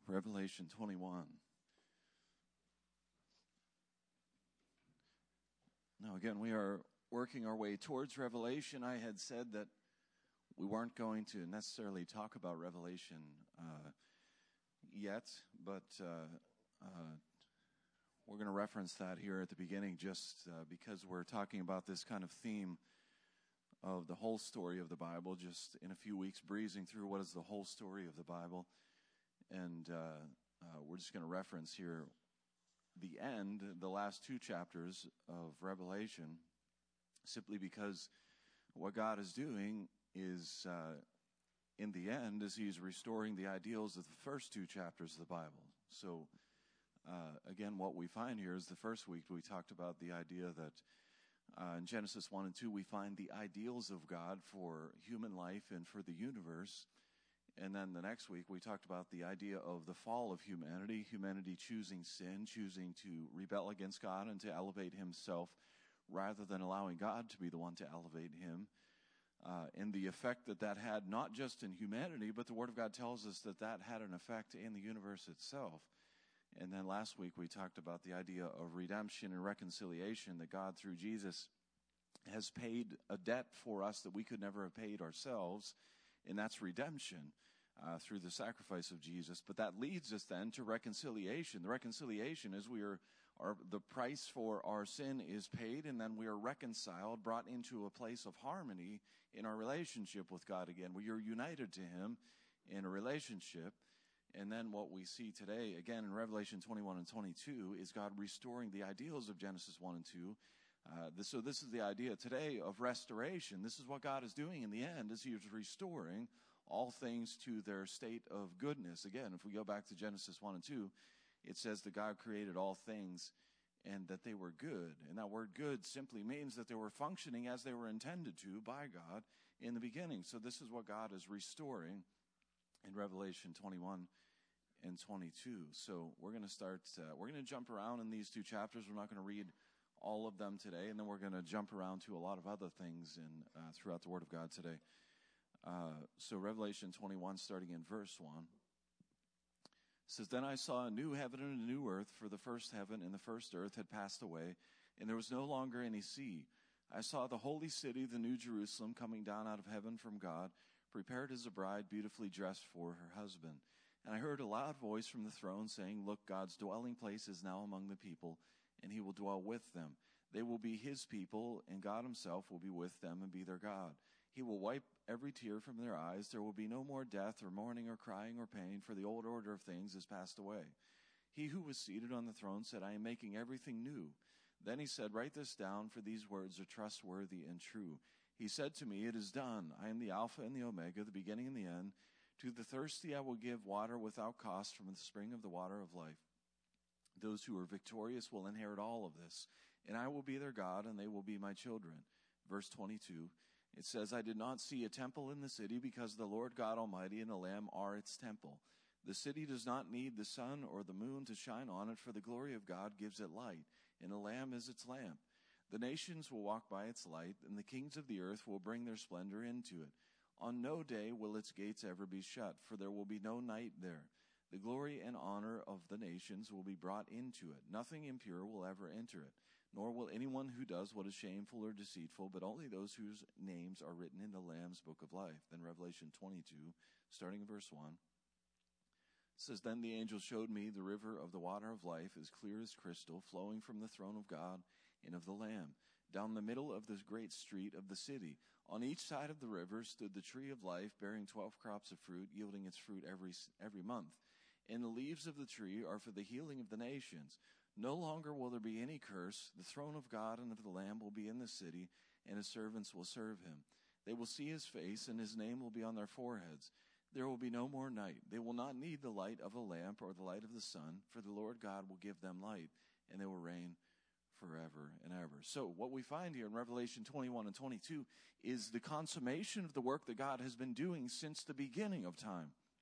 Revelation 21. Now, again, we are working our way towards Revelation. I had said that we weren't going to necessarily talk about Revelation yet, but we're going to reference that here at the beginning just because we're talking about this kind of theme of the whole story of the Bible, just in a few weeks breezing through what is the whole story of the Bible. And we're just going to reference here the end, the last two chapters of Revelation, simply because what God is doing is, in the end, is He's restoring the ideals of the first two chapters of the Bible. So, again, what we find here is the first week we talked about the idea that in Genesis 1 and 2 we find the ideals of God for human life and for the universe. And then the next week we talked about the idea of the fall of humanity, humanity choosing sin, choosing to rebel against God and to elevate himself rather than allowing God to be the one to elevate him. And the effect that that had not just in humanity, but the Word of God tells us that that had an effect in the universe itself. And then last week we talked about the idea of redemption and reconciliation, that God through Jesus has paid a debt for us that we could never have paid ourselves, and that's redemption through the sacrifice of Jesus. But that leads us then to reconciliation. The reconciliation is the price for our sin is paid, and then we are reconciled, brought into a place of harmony in our relationship with God again. We are united to Him in a relationship. And then what we see today, again in Revelation 21 and 22, is God restoring the ideals of Genesis 1 and 2. So this is the idea today of restoration. This is what God is doing in the end, is He is restoring all things to their state of goodness. Again, if we go back to Genesis 1 and 2, it says that God created all things and that they were good. And that word good simply means that they were functioning as they were intended to by God in the beginning. So this is what God is restoring in Revelation 21 and 22. So we're going to jump around in these two chapters. We're not going to read all of them today, and then we're going to jump around to a lot of other things throughout the Word of God today. So Revelation 21, starting in verse 1, says, "Then I saw a new heaven and a new earth, for the first heaven and the first earth had passed away, and there was no longer any sea. I saw the holy city, the new Jerusalem, coming down out of heaven from God, prepared as a bride beautifully dressed for her husband. And I heard a loud voice from the throne saying, 'Look, God's dwelling place is now among the people, and He will dwell with them. They will be His people, and God Himself will be with them and be their God. He will wipe every tear from their eyes. There will be no more death or mourning or crying or pain, for the old order of things has passed away.' He who was seated on the throne said, 'I am making everything new.' Then He said, 'Write this down, for these words are trustworthy and true.' He said to me, 'It is done. I am the Alpha and the Omega, the beginning and the end. To the thirsty I will give water without cost from the spring of the water of life. Those who are victorious will inherit all of this, and I will be their God, and they will be my children.'" Verse 22, it says, "I did not see a temple in the city, because the Lord God Almighty and the Lamb are its temple. The city does not need the sun or the moon to shine on it, for the glory of God gives it light, and the Lamb is its lamp. The nations will walk by its light, and the kings of the earth will bring their splendor into it. On no day will its gates ever be shut, for there will be no night there. The glory and honor of the nations will be brought into it. Nothing impure will ever enter it, nor will anyone who does what is shameful or deceitful, but only those whose names are written in the Lamb's book of life." Then Revelation 22, starting in verse 1, says, "Then the angel showed me the river of the water of life, as clear as crystal, flowing from the throne of God and of the Lamb, down the middle of the great street of the city. On each side of the river stood the tree of life, bearing 12 crops of fruit, yielding its fruit every month. And the leaves of the tree are for the healing of the nations. No longer will there be any curse. The throne of God and of the Lamb will be in the city, and His servants will serve Him. They will see His face, and His name will be on their foreheads. There will be no more night. They will not need the light of a lamp or the light of the sun, for the Lord God will give them light, and they will reign forever and ever." So what we find here in Revelation 21 and 22 is the consummation of the work that God has been doing since the beginning of time.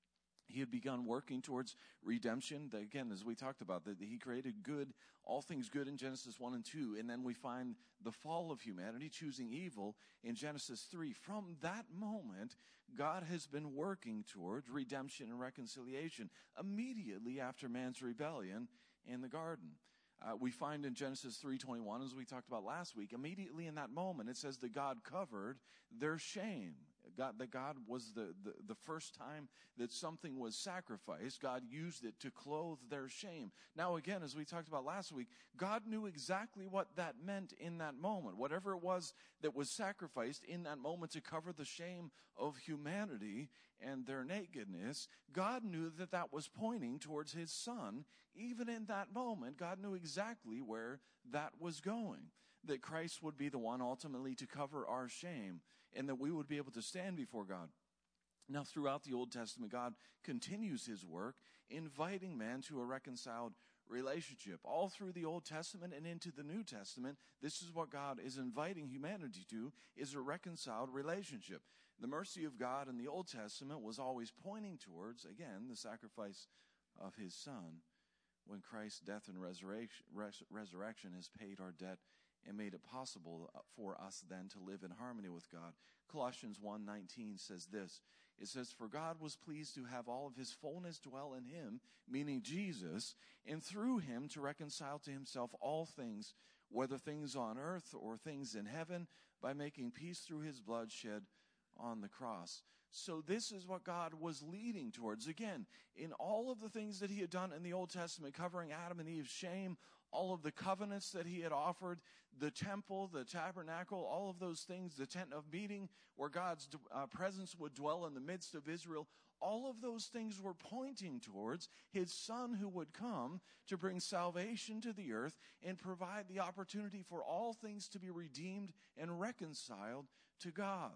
He had begun working towards redemption. Again, as we talked about, that he created good, all things good in Genesis 1 and 2. And then we find the fall of humanity, choosing evil in Genesis 3. From that moment, God has been working towards redemption and reconciliation immediately after man's rebellion in the garden. We find in Genesis 3:21, as we talked about last week, immediately in that moment, it says that God covered their shame. God was the first time that something was sacrificed. God used it to clothe their shame. Now again, as we talked about last week, God knew exactly what that meant in that moment. Whatever it was that was sacrificed in that moment to cover the shame of humanity and their nakedness, God knew that that was pointing towards his Son. Even in that moment, God knew exactly where that was going. That Christ would be the one ultimately to cover our shame, and that we would be able to stand before God. Now, throughout the Old Testament, God continues his work, inviting man to a reconciled relationship. All through the Old Testament and into the New Testament, this is what God is inviting humanity to, is a reconciled relationship. The mercy of God in the Old Testament was always pointing towards, again, the sacrifice of his Son, when Christ's death and resurrection has paid our debt and made it possible for us then to live in harmony with God. Colossians 1:19 says this. It says, "For God was pleased to have all of his fullness dwell in him," meaning Jesus, "and through him to reconcile to himself all things, whether things on earth or things in heaven, by making peace through his blood shed on the cross." So this is what God was leading towards. Again, in all of the things that he had done in the Old Testament, covering Adam and Eve's shame, all of the covenants that he had offered, the temple, the tabernacle, all of those things, the tent of meeting, where God's presence would dwell in the midst of Israel, all of those things were pointing towards his Son who would come to bring salvation to the earth and provide the opportunity for all things to be redeemed and reconciled to God.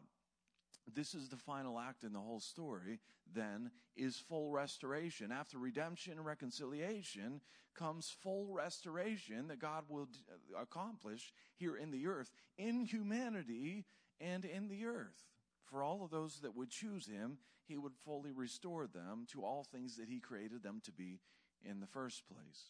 This is the final act in the whole story, then, is full restoration. After redemption and reconciliation comes full restoration that God will accomplish here in the earth, in humanity and in the earth. For all of those that would choose him, he would fully restore them to all things that he created them to be in the first place.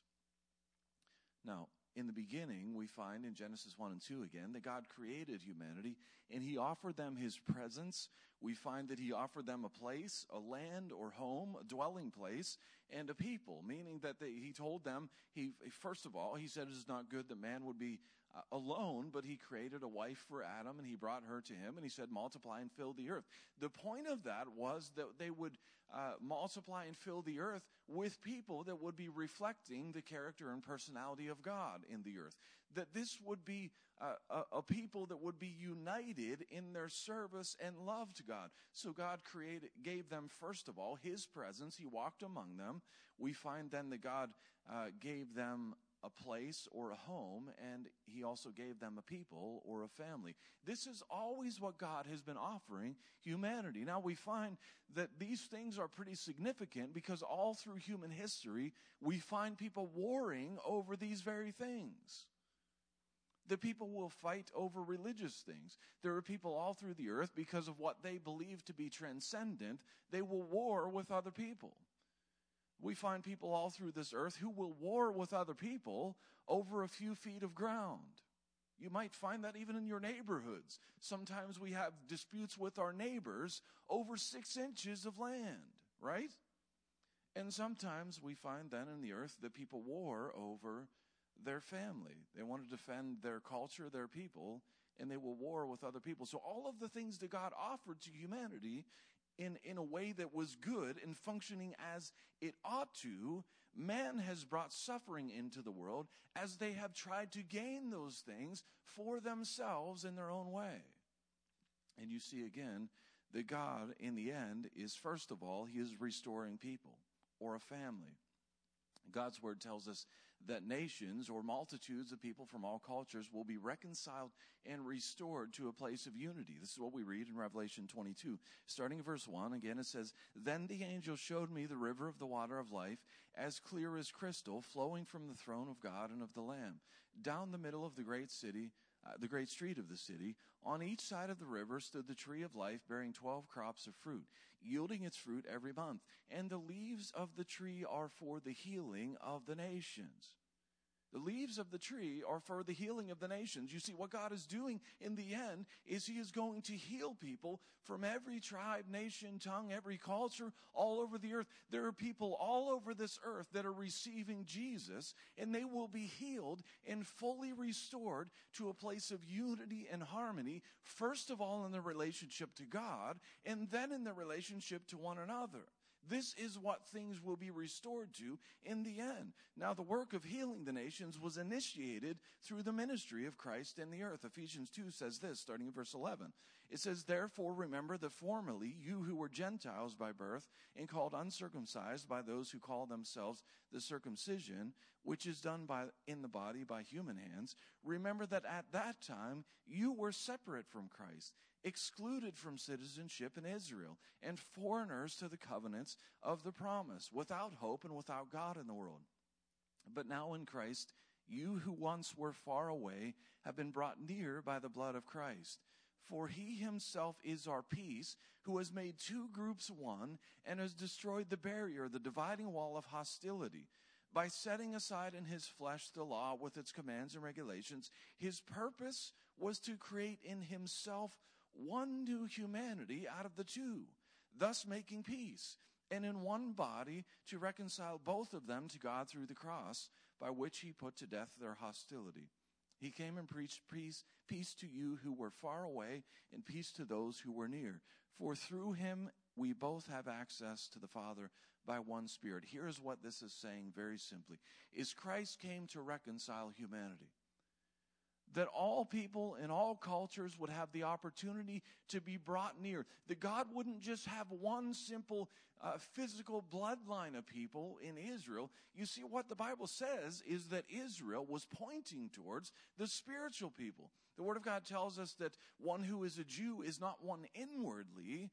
Now, in the beginning, we find in Genesis 1 and 2 again that God created humanity and he offered them his presence. We find that he offered them a place, a land or home, a dwelling place, and a people, meaning that he told them, first of all, he said it is not good that man would be alone, but he created a wife for Adam and he brought her to him and he said, multiply and fill the earth. The point of that was that they would multiply and fill the earth with people that would be reflecting the character and personality of God in the earth. That this would be a people that would be united in their service and love to God. So God gave them, first of all, his presence. He walked among them. We find then that God gave them a place or a home, and he also gave them a people or a family. This is always what God has been offering humanity. Now we find that these things are pretty significant because all through human history, we find people warring over these very things. The people will fight over religious things. There are people all through the earth, because of what they believe to be transcendent, they will war with other people. We find people all through this earth who will war with other people over a few feet of ground. You might find that even in your neighborhoods. Sometimes we have disputes with our neighbors over 6 inches of land, right? And sometimes we find then in the earth that people war over their family. They want to defend their culture, their people, and they will war with other people. So all of the things that God offered to humanity in a way that was good and functioning as it ought to, man has brought suffering into the world as they have tried to gain those things for themselves in their own way. And you see again that God, in the end, is first of all, he is restoring people or a family. God's word tells us that nations or multitudes of people from all cultures will be reconciled and restored to a place of unity. This is what we read in Revelation 22. Starting in verse 1, again it says, "Then the angel showed me the river of the water of life, as clear as crystal, flowing from the throne of God and of the Lamb, down the middle of the great city the great street of the city. On each side of the river stood the tree of life, bearing 12 crops of fruit, yielding its fruit every month. And the leaves of the tree are for the healing of the nations. The leaves of the tree are for the healing of the nations. You see, what God is doing in the end is He is going to heal people from every tribe, nation, tongue, every culture, all over the earth. There are people all over this earth that are receiving Jesus, and they will be healed and fully restored to a place of unity and harmony, first of all in their relationship to God, and then in their relationship to one another. This is what things will be restored to in the end. Now, the work of healing the nations was initiated through the ministry of Christ in the earth. Ephesians 2 says this, starting in verse 11. It says, "Therefore remember that formerly you who were Gentiles by birth and called uncircumcised by those who call themselves the circumcision, which is done in the body by human hands, remember that at that time you were separate from Christ, excluded from citizenship in Israel, and foreigners to the covenants of the promise, without hope and without God in the world. But now in Christ, you who once were far away have been brought near by the blood of Christ. For He Himself is our peace, who has made two groups one and has destroyed the barrier, the dividing wall of hostility. By setting aside in His flesh the law with its commands and regulations, His purpose was to create in Himself one new humanity out of the two, thus making peace, and in one body to reconcile both of them to God through the cross, by which He put to death their hostility. He came and preached peace to you who were far away, and peace to those who were near. For through Him we both have access to the Father by one Spirit." Here's what this is saying very simply, is Christ came to reconcile humanity. That all people in all cultures would have the opportunity to be brought near. That God wouldn't just have one simple physical bloodline of people in Israel. You see, what the Bible says is that Israel was pointing towards the spiritual people. The Word of God tells us that one who is a Jew is not one inwardly,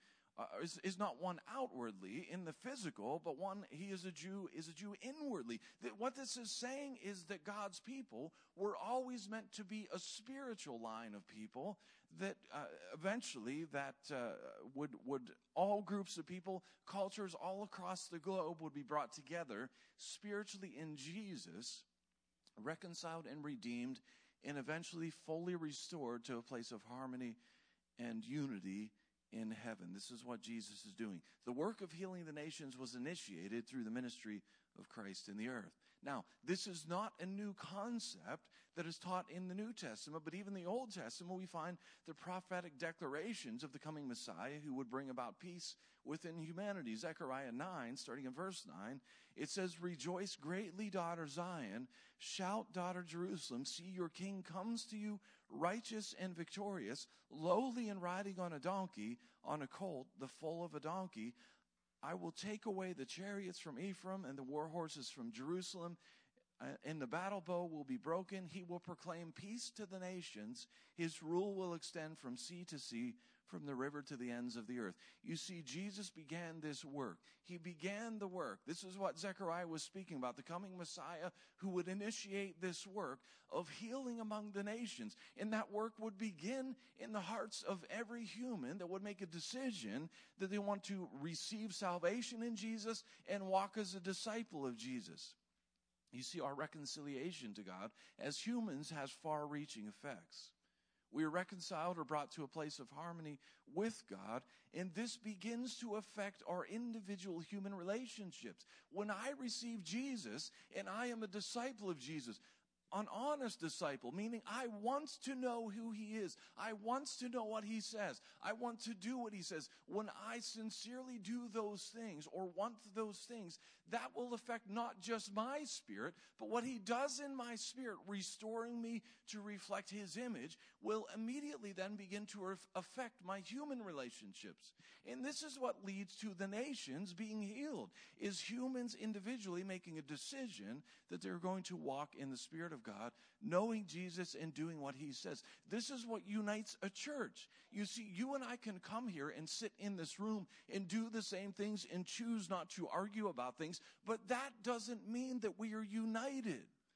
is not one outwardly in the physical, but one he is a Jew inwardly. That what this is saying is that God's people were always meant to be a spiritual line of people. That eventually that would all groups of people, cultures all across the globe would be brought together spiritually in Jesus, reconciled and redeemed, and eventually fully restored to a place of harmony and unity in heaven. This is what Jesus is doing. The work of healing the nations was initiated through the ministry of Christ in the earth. Now, this is not a new concept that is taught in the New Testament, but even the Old Testament, we find the prophetic declarations of the coming Messiah who would bring about peace within humanity. Zechariah 9, starting in verse 9, it says, "Rejoice greatly, daughter Zion. Shout, daughter Jerusalem. See, your king comes to you, righteous and victorious, lowly and riding on a donkey, on a colt, the foal of a donkey. I will take away the chariots from Ephraim and the war horses from Jerusalem, and the battle bow will be broken. He will proclaim peace to the nations. His rule will extend from sea to sea, from the river to the ends of the earth." You see, Jesus began this work. He began the work. This is what Zechariah was speaking about, the coming Messiah who would initiate this work of healing among the nations. And that work would begin in the hearts of every human that would make a decision that they want to receive salvation in Jesus and walk as a disciple of Jesus. You see, our reconciliation to God as humans has far-reaching effects. We are reconciled or brought to a place of harmony with God, and this begins to affect our individual human relationships. When I receive Jesus and I am a disciple of Jesus, an honest disciple, meaning I want to know who He is. I want to know what He says. I want to do what He says. When I sincerely do those things or want those things, that will affect not just my spirit, but what He does in my spirit, restoring me to reflect His image, will immediately then begin to affect my human relationships. And this is what leads to the nations being healed, is humans individually making a decision that they're going to walk in the Spirit of God, knowing Jesus and doing what He says. This is what unites a church. You see, you and I can come here and sit in this room and do the same things and choose not to argue about things, but that doesn't mean that we are united.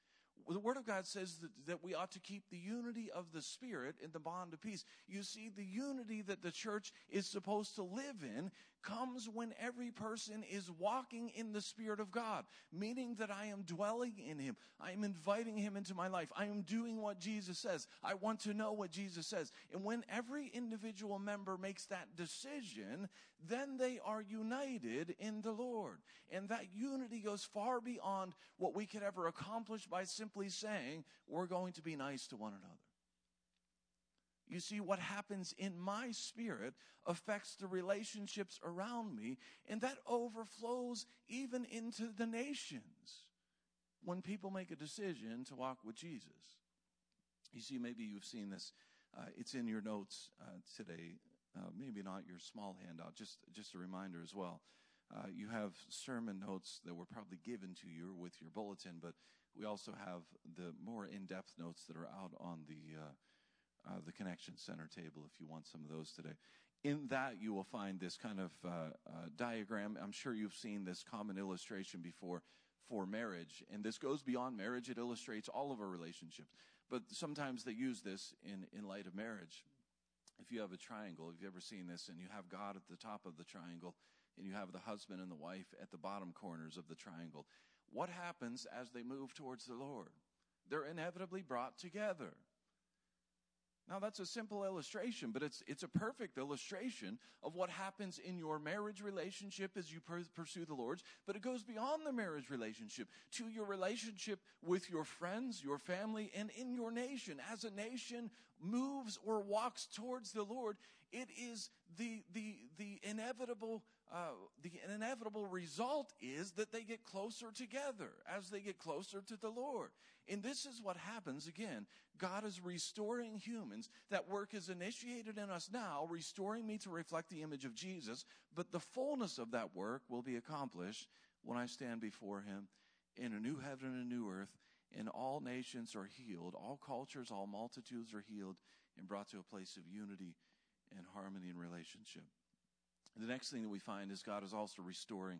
the Word of God says that we ought to keep the unity of the Spirit in the bond of peace. You see, the unity that the church is supposed to live in comes when every person is walking in the Spirit of God, meaning that I am dwelling in Him. I am inviting Him into my life. I am doing what Jesus says. I want to know what Jesus says. And when every individual member makes that decision, then they are united in the Lord. And that unity goes far beyond what we could ever accomplish by simply saying, we're going to be nice to one another. You see, what happens in my spirit affects the relationships around me, and that overflows even into the nations when people make a decision to walk with Jesus. You see, maybe you've seen this. It's in your notes today. Maybe not your small handout, just a reminder as well. You have sermon notes that were probably given to you with your bulletin, but we also have the more in-depth notes that are out on the Connection Center table if you want some of those today. In that, you will find this kind of diagram. I'm sure you've seen this common illustration before for marriage, and this goes beyond marriage. It illustrates all of our relationships, but sometimes they use this in light of marriage. If you have a triangle, have you ever seen this, and you have God at the top of the triangle, and you have the husband and the wife at the bottom corners of the triangle, what happens as they move towards the Lord? They're inevitably brought together. Now, that's a simple illustration, but it's a perfect illustration of what happens in your marriage relationship as you pursue the Lord's, but it goes beyond the marriage relationship to your relationship with your friends, your family, and in your nation. As a nation moves or walks towards the Lord, it is the inevitable result is that they get closer together as they get closer to the Lord. And this is what happens again. God is restoring humans. That work is initiated in us now, restoring me to reflect the image of Jesus. But the fullness of that work will be accomplished when I stand before Him in a new heaven and a new earth, and all nations are healed, all cultures, all multitudes are healed and brought to a place of unity and harmony and relationship. The next thing that we find is God is also restoring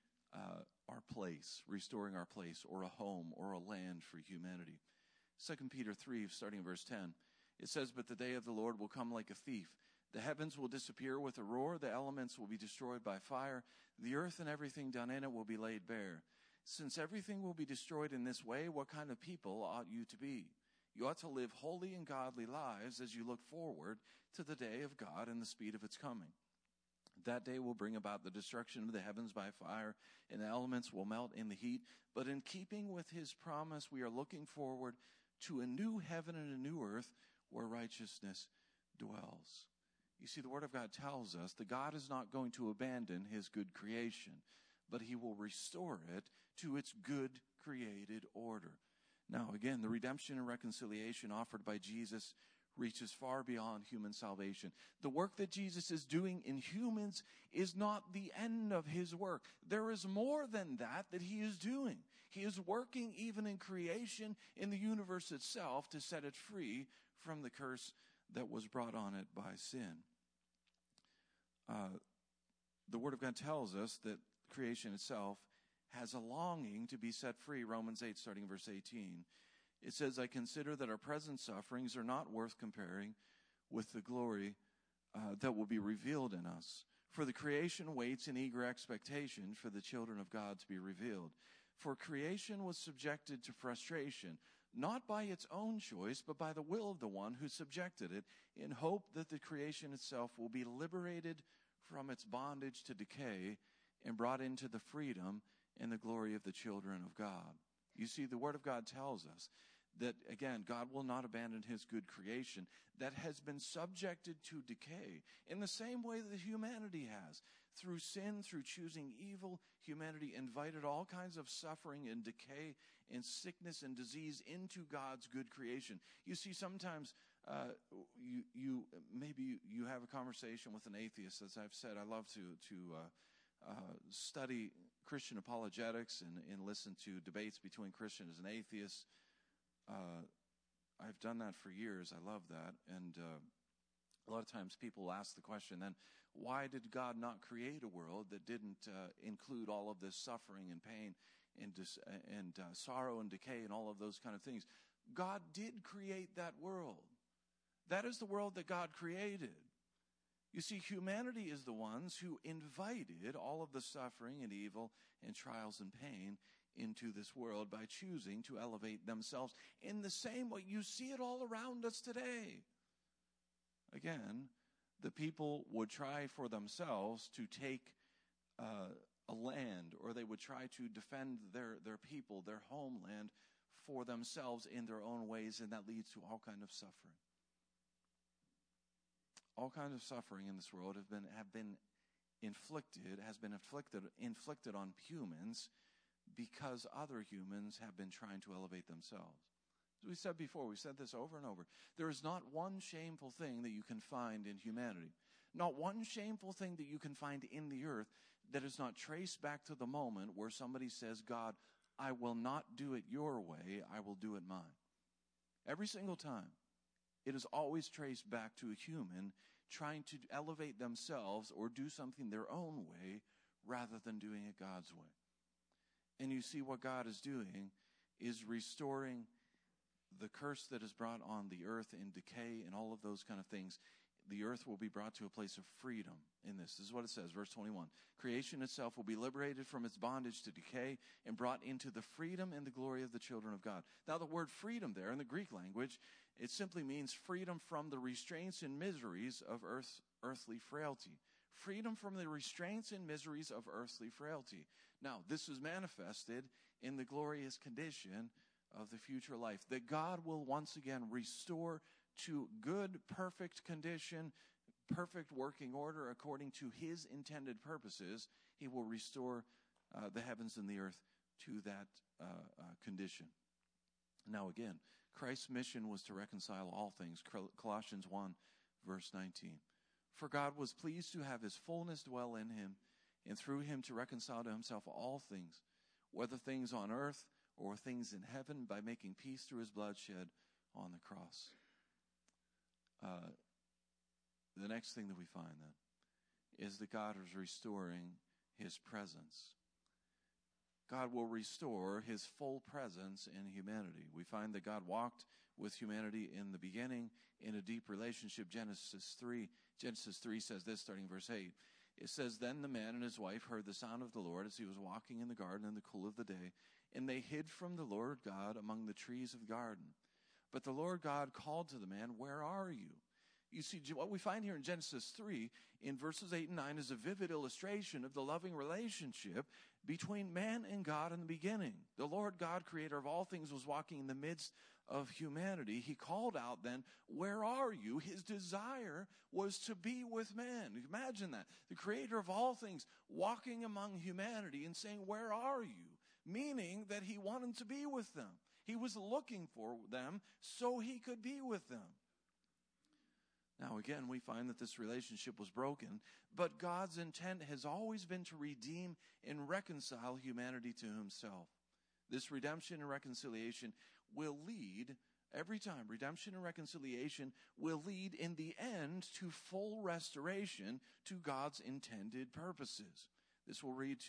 restoring our place or a home or a land for humanity. 2 Peter 3, starting in verse 10, it says, "But the day of the Lord will come like a thief. The heavens will disappear with a roar, the elements will be destroyed by fire, the earth and everything done in it will be laid bare. Since everything will be destroyed in this way, what kind of people ought you to be? You ought to live holy and godly lives as you look forward to the day of God and the speed of its coming. That day will bring about the destruction of the heavens by fire, and the elements will melt in the heat. But in keeping with His promise, we are looking forward to a new heaven and a new earth where righteousness dwells." You see, the Word of God tells us that God is not going to abandon His good creation, but He will restore it to its good created order. Now, again, the redemption and reconciliation offered by Jesus reaches far beyond human salvation. The work that Jesus is doing in humans is not the end of His work. There is more than that He is doing. He is working even in creation, in the universe itself, to set it free from the curse that was brought on it by sin. The Word of God tells us that creation itself has a longing to be set free. Romans 8, starting in verse 18. It says, "I consider that our present sufferings are not worth comparing with the glory that will be revealed in us. For the creation waits in eager expectation for the children of God to be revealed. For creation was subjected to frustration, not by its own choice, but by the will of the one who subjected it, in hope that the creation itself will be liberated from its bondage to decay and brought into the freedom and the glory of the children of God." You see, the Word of God tells us that, again, God will not abandon His good creation that has been subjected to decay in the same way that humanity has. Through sin, through choosing evil, humanity invited all kinds of suffering and decay and sickness and disease into God's good creation. You see, sometimes maybe you have a conversation with an atheist. As I've said, I love to study Christian apologetics and listen to debates between Christians and atheists. I've done that for years. I love that. And a lot of times people ask the question then, why did God not create a world that didn't include all of this suffering and pain and sorrow and decay and all of those kind of things. God did create that world. That is the world that God created. You see, humanity is the ones who invited all of the suffering and evil and trials and pain into this world by choosing to elevate themselves in the same way. You see it all around us today. Again, the people would try for themselves to take a land, or they would try to defend their people, their homeland, for themselves in their own ways, and that leads to all kind of suffering. All kinds of suffering in this world has been inflicted on humans because other humans have been trying to elevate themselves. As we said before, we've said this over and over. There is not one shameful thing that you can find in humanity. Not one shameful thing that you can find in the earth that is not traced back to the moment where somebody says, God, I will not do it your way, I will do it mine. Every single time. It is always traced back to a human trying to elevate themselves or do something their own way rather than doing it God's way. And you see what God is doing is restoring the curse that is brought on the earth in decay and all of those kind of things. The earth will be brought to a place of freedom in this. This is what it says, verse 21. Creation itself will be liberated from its bondage to decay and brought into the freedom and the glory of the children of God. Now, the word freedom there in the Greek language, it simply means freedom from the restraints and miseries of earthly frailty. Freedom from the restraints and miseries of earthly frailty. Now, this is manifested in the glorious condition of the future life, that God will once again restore to good, perfect condition, perfect working order according to his intended purposes. He will restore the heavens and the earth to that condition. Now again, Christ's mission was to reconcile all things. Colossians 1, verse 19. For God was pleased to have his fullness dwell in him, and through him to reconcile to himself all things, whether things on earth or things in heaven, by making peace through his blood shed on the cross. The next thing that we find then is that God is restoring his presence. God will restore his full presence in humanity. We find that God walked with humanity in the beginning in a deep relationship. Genesis 3 says this, starting verse 8. It says, Then the man and his wife heard the sound of the Lord as he was walking in the garden in the cool of the day, and they hid from the Lord God among the trees of the garden. But the Lord God called to the man, Where are you? You see, what we find here in Genesis 3, in verses 8 and 9, is a vivid illustration of the loving relationship between man and God in the beginning. The Lord God, creator of all things, was walking in the midst of humanity. He called out then, Where are you? His desire was to be with man. Imagine that. The creator of all things walking among humanity and saying, Where are you? Meaning that he wanted to be with them. He was looking for them so he could be with them. Now again, we find that this relationship was broken, but God's intent has always been to redeem and reconcile humanity to himself. This redemption and reconciliation will lead, every time, redemption and reconciliation will lead in the end to full restoration to God's intended purposes. This will lead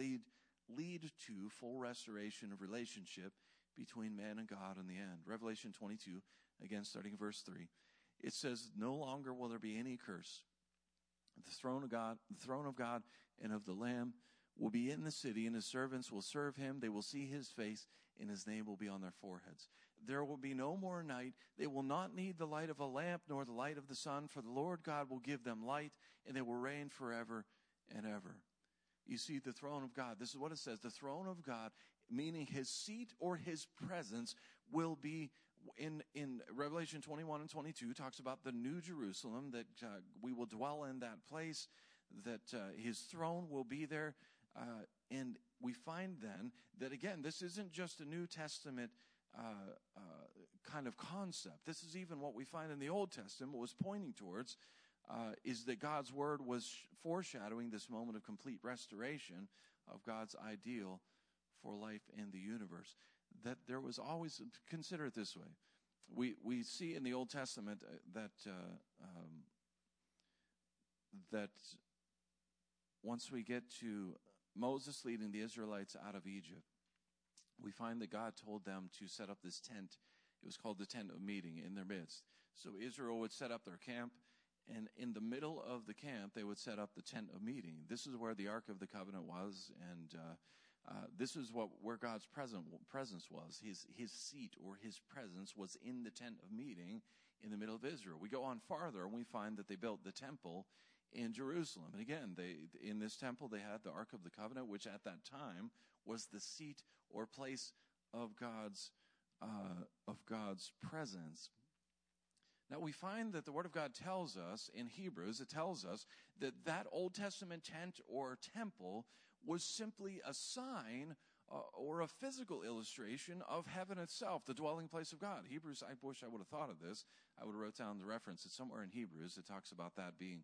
to full restoration of relationship between man and God in the end. Revelation 22, again starting in verse 3. It says, No longer will there be any curse. The throne of God and of the Lamb will be in the city, and his servants will serve him. They will see his face, and his name will be on their foreheads. There will be no more night. They will not need the light of a lamp nor the light of the sun, for the Lord God will give them light, and they will reign forever and ever. You see, the throne of God, this is what it says, the throne of God, meaning his seat or his presence, will be in Revelation 21 and 22, talks about the new Jerusalem, that we will dwell in that place, that his throne will be there. And we find then that, again, this isn't just a New Testament kind of concept. This is even what we find in the Old Testament was pointing towards, is that God's word was foreshadowing this moment of complete restoration of God's ideal for life in the universe. That there was always, consider it this way. We see in the Old Testament that once we get to Moses leading the Israelites out of Egypt, we find that God told them to set up this tent. It was called the tent of meeting in their midst. So Israel would set up their camp, and in the middle of the camp, they would set up the tent of meeting. This is where the Ark of the Covenant was, and this is where God's presence was. His seat or his presence was in the tent of meeting in the middle of Israel. We go on farther, and we find that they built the temple in Jerusalem. And again, in this temple, they had the Ark of the Covenant, which at that time was the seat or place of God's presence. Now, we find that the Word of God tells us in Hebrews, it tells us that Old Testament tent or temple was simply a sign or a physical illustration of heaven itself, the dwelling place of God. Hebrews, I wish I would have thought of this. I would have wrote down the reference. It's somewhere in Hebrews. It talks about that being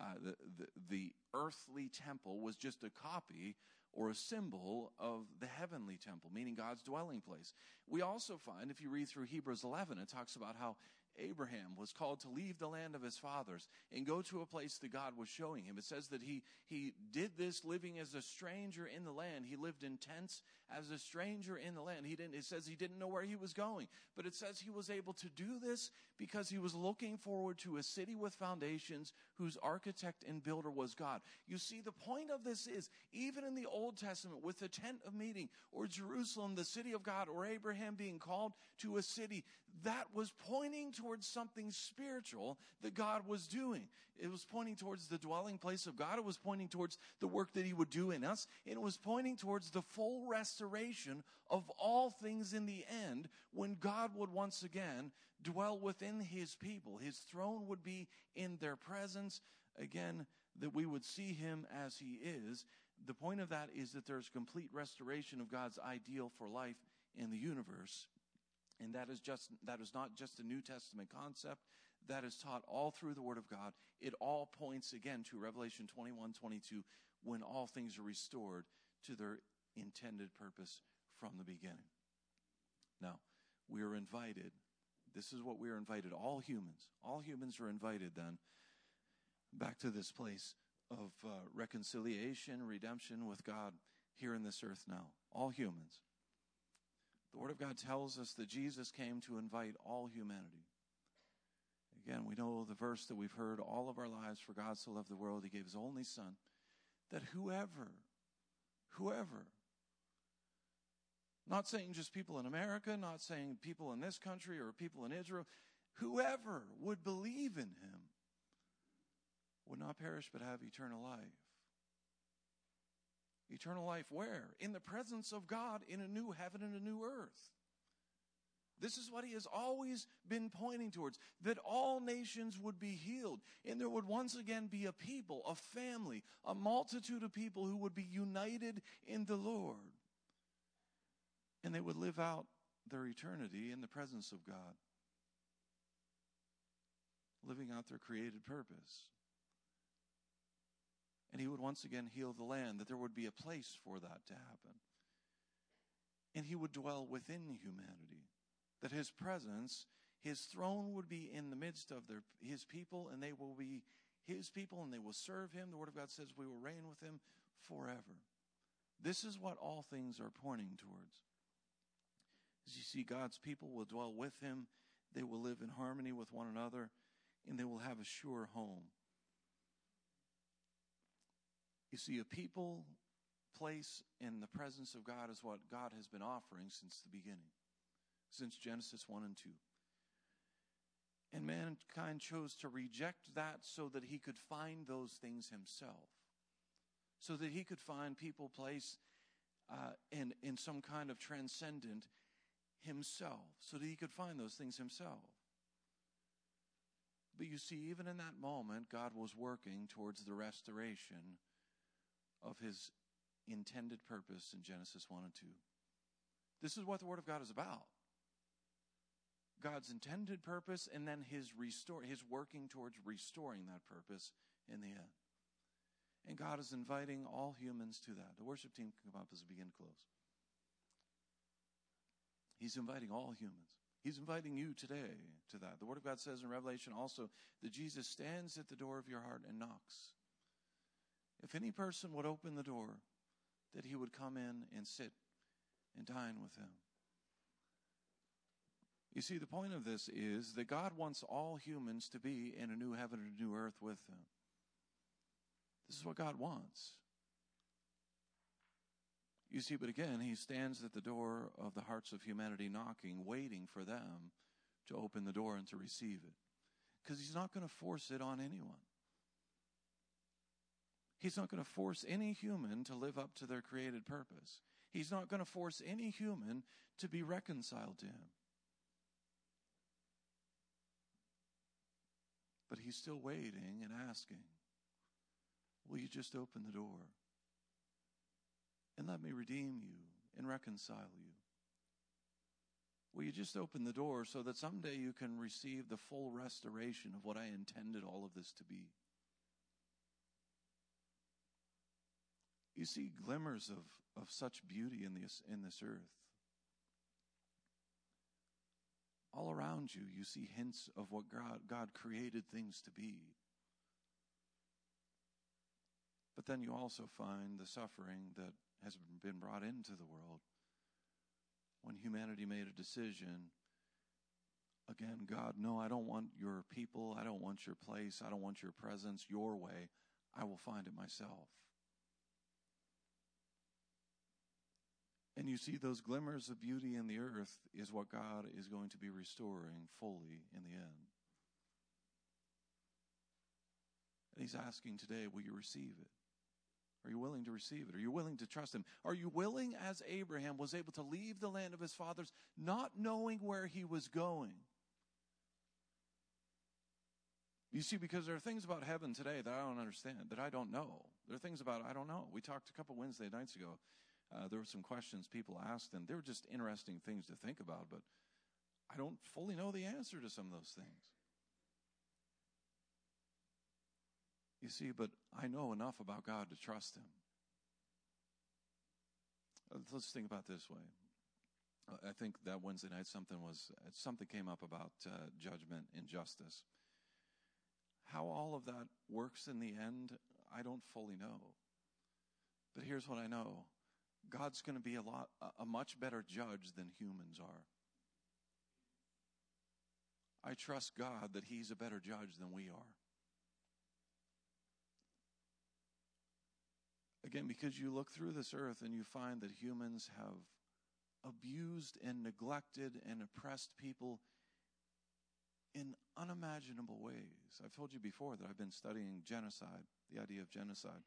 the earthly temple was just a copy or a symbol of the heavenly temple, meaning God's dwelling place. We also find, if you read through Hebrews 11, it talks about how Abraham was called to leave the land of his fathers and go to a place that God was showing him. It says that he did this living as a stranger in the land. He lived in tents as a stranger in the land. It says he didn't know where he was going, but it says he was able to do this because he was looking forward to a city with foundations whose architect and builder was God. You see, the point of this is, even in the Old Testament, with the tent of meeting or Jerusalem, the city of God, or Abraham being called to a city, that was pointing towards something spiritual that God was doing. It was pointing towards the dwelling place of God. It was pointing towards the work that he would do in us. And it was pointing towards the full restoration of all things in the end, when God would once again dwell within his people. His throne would be in their presence. Again, that we would see him as he is. The point of that is that there's complete restoration of God's ideal for life in the universe. And that is not just a New Testament concept. That is taught all through the Word of God. It all points again to Revelation 21:22, when all things are restored to their intended purpose from the beginning. Now, we are invited. This is what we are invited. All humans are invited then back to this place of reconciliation, redemption with God here in this earth now. All humans. The Word of God tells us that Jesus came to invite all humanity. Again, we know the verse that we've heard all of our lives: for God so loved the world, he gave his only Son, that whoever, not saying just people in America, not saying people in this country or people in Israel, whoever would believe in him would not perish but have eternal life. Eternal life where? In the presence of God, in a new heaven and a new earth. This is what he has always been pointing towards, that all nations would be healed, and there would once again be a people, a family, a multitude of people who would be united in the Lord. And they would live out their eternity in the presence of God, living out their created purpose. And he would once again heal the land, that there would be a place for that to happen. And he would dwell within humanity, that his presence, his throne would be in the midst of his people, and they will be his people, and they will serve him. The Word of God says we will reign with him forever. This is what all things are pointing towards. As you see, God's people will dwell with him, they will live in harmony with one another, and they will have a sure home. You see, a people, place, in the presence of God is what God has been offering since the beginning, since Genesis 1 and 2. And mankind chose to reject that so that he could find those things himself, so that he could find people, place, in some kind of transcendent himself, so that he could find those things himself. But you see, even in that moment, God was working towards the restoration of his intended purpose in Genesis 1 and 2. This is what the Word of God is about. God's intended purpose, and then his working towards restoring that purpose in the end. And God is inviting all humans to that. The worship team can come up as we begin to close. He's inviting all humans. He's inviting you today to that. The Word of God says in Revelation also that Jesus stands at the door of your heart and knocks. If any person would open the door, that he would come in and sit and dine with him. You see, the point of this is that God wants all humans to be in a new heaven and a new earth with him. This is what God wants. You see, but again, he stands at the door of the hearts of humanity knocking, waiting for them to open the door and to receive it. Because he's not going to force it on anyone. He's not going to force any human to live up to their created purpose. He's not going to force any human to be reconciled to him. But he's still waiting and asking, will you just open the door and let me redeem you and reconcile you? Will you just open the door so that someday you can receive the full restoration of what I intended all of this to be? You see glimmers of such beauty in this earth. All around you, you see hints of what God created things to be. But then you also find the suffering that has been brought into the world. When humanity made a decision, again, God, no, I don't want your people, I don't want your place, I don't want your presence, your way. I will find it myself. And you see those glimmers of beauty in the earth is what God is going to be restoring fully in the end. And he's asking today, will you receive it? Are you willing to receive it? Are you willing to trust him? Are you willing, as Abraham was able to leave the land of his fathers, not knowing where he was going? You see, because there are things about heaven today that I don't understand, that I don't know. There are things about I don't know. We talked a couple Wednesday nights ago. There were some questions people asked, and they were just interesting things to think about, but I don't fully know the answer to some of those things. You see, but I know enough about God to trust him. Let's think about it this way. I think that Wednesday night something came up about judgment and justice. How all of that works in the end, I don't fully know. But here's what I know. God's going to be a much better judge than humans are. I trust God that he's a better judge than we are. Again, because you look through this earth and you find that humans have abused and neglected and oppressed people in unimaginable ways. I've told you before that I've been studying genocide, the idea of genocide.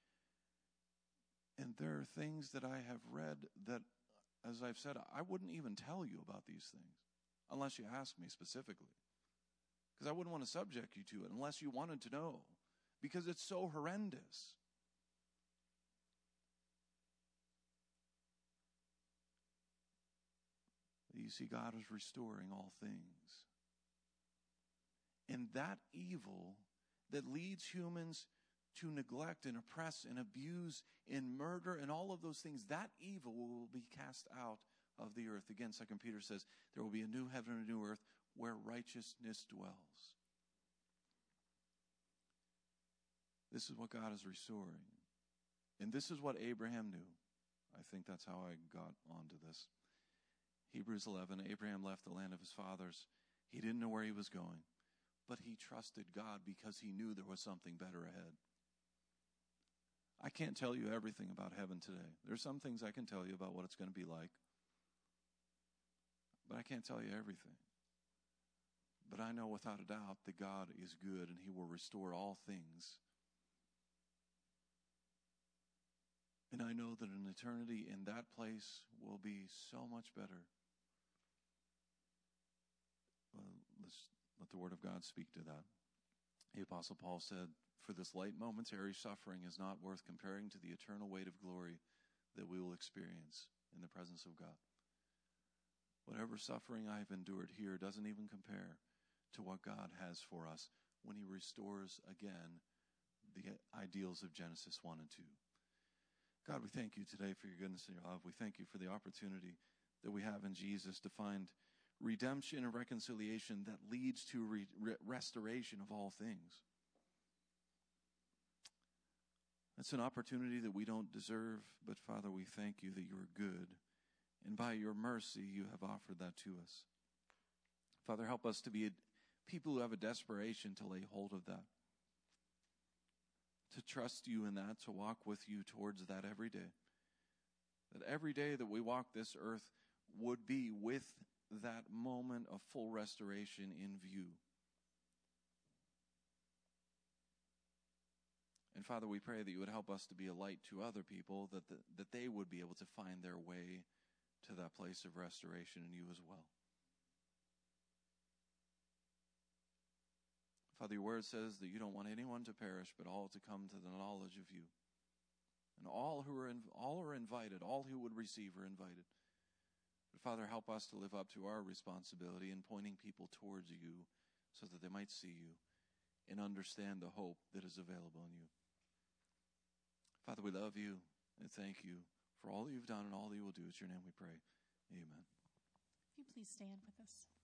And there are things that I have read that, as I've said, I wouldn't even tell you about these things unless you ask me specifically. Because I wouldn't want to subject you to it unless you wanted to know. Because it's so horrendous. You see, God is restoring all things. And that evil that leads humans to neglect and oppress and abuse and murder and all of those things, that evil will be cast out of the earth. Again, 2 Peter says, there will be a new heaven and a new earth where righteousness dwells. This is what God is restoring. And this is what Abraham knew. I think that's how I got onto this. Hebrews 11, Abraham left the land of his fathers. He didn't know where he was going, but he trusted God because he knew there was something better ahead. I can't tell you everything about heaven today. There's some things I can tell you about what it's going to be like, but I can't tell you everything. But I know without a doubt that God is good and he will restore all things. And I know that an eternity in that place will be so much better. Let's let the Word of God speak to that. The Apostle Paul said, for this light momentary suffering is not worth comparing to the eternal weight of glory that we will experience in the presence of God. Whatever suffering I've endured here doesn't even compare to what God has for us when he restores again the ideals of Genesis 1 and 2. God, we thank you today for your goodness and your love. We thank you for the opportunity that we have in Jesus to find redemption and reconciliation that leads to restoration of all things. It's an opportunity that we don't deserve, but Father, we thank you that you are good And by your mercy, you have offered that to us. Father, help us to be people who have a desperation to lay hold of that, to trust you in that, to walk with you towards that every day. That every day that we walk this earth would be with that moment of full restoration in view. And Father, we pray that you would help us to be a light to other people, that they would be able to find their way to that place of restoration in you as well. Father, your word says that you don't want anyone to perish, but all to come to the knowledge of you. And all are invited, all who would receive are invited. But Father, help us to live up to our responsibility in pointing people towards you so that they might see you and understand the hope that is available in you. Father, we love you and thank you for all that you've done and all that you will do. It's your name we pray. Amen. If you please stand with us.